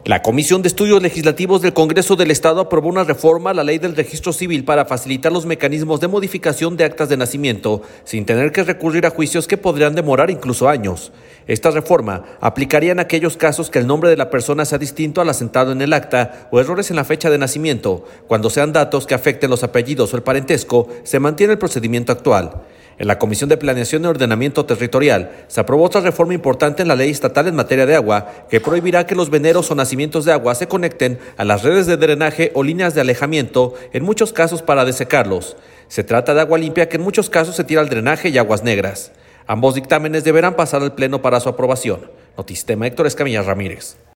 La Comisión de Estudios Legislativos del Congreso del Estado aprobó una reforma a la Ley del Registro Civil para facilitar los mecanismos de modificación de actas de nacimiento sin tener que recurrir a juicios que podrían demorar incluso años. Esta reforma aplicaría en aquellos casos que el nombre de la persona sea distinto al asentado en el acta o errores en la fecha de nacimiento. Cuando sean datos que afecten los apellidos o el parentesco, se mantiene el procedimiento actual. En la Comisión de Planeación y Ordenamiento Territorial se aprobó otra reforma importante en la ley estatal en materia de agua que prohibirá que los veneros o nacimientos de agua se conecten a las redes de drenaje o líneas de alejamiento, en muchos casos para desecarlos. Se trata de agua limpia que en muchos casos se tira al drenaje y aguas negras. Ambos dictámenes deberán pasar al Pleno para su aprobación. Notistema, Héctor Escamilla Ramírez.